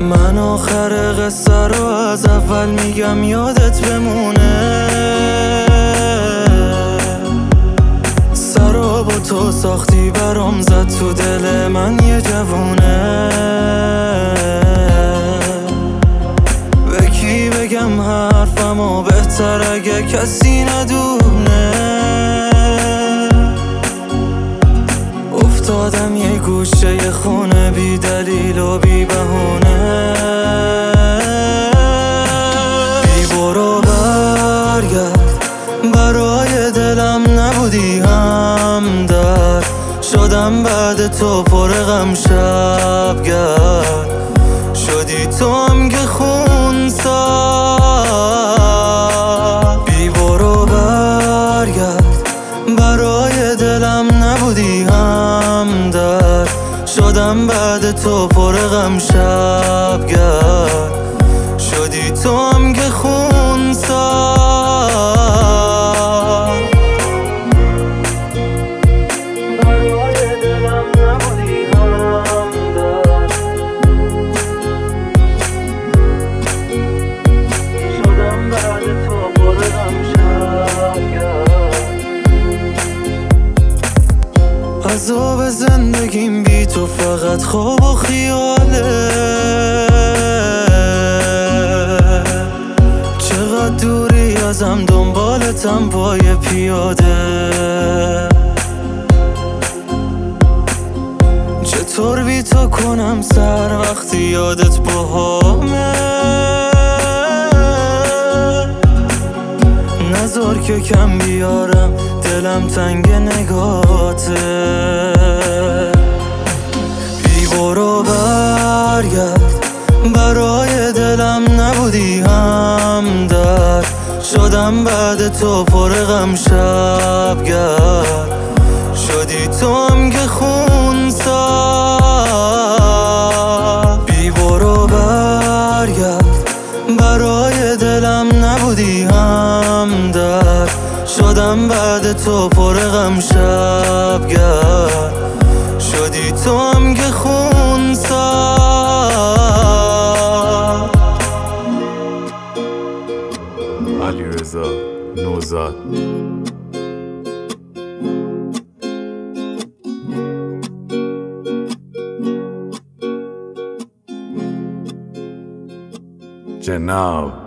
من آخر قصه رو از اول میگم یادت بمونه. سرا با تو ساختی برام زد تو دل من یه جوونه. به کی بگم حرفمو بهتر اگه کسی ندونه. افتادم یه گوشه خونه بی دلیل و بی بهونه. بی برو برگرد برای دلم نبودی همدرد. شدم بعد تو پر غم شبگرد. شدی تو هم که خونسرد. بی برو برگرد برای دلم نبودی همدرد. شدم بعد تو پر غم شبگرد. شدی تو هم که خونسرد. عذاب زندگیم بی تو فقط خواب و خیاله. چقدر دوری ازم دنبالتم پای پیاده. چطور بی تو کنم سر وقتی یادت باهامه. نذار که کم بیارم دلم تنگ نگاته. بی برو برگرد برای دلم نبودی همدرد. شدم بعد تو پر غم شبگرد. شدی تو هم که خونسرد. بی برو برگرد برای دلم نبودی همدرد. شدم بعد تو پر غم شبگرد. شدی تو هم که خونسرد. علیرضا نوزاد. جناب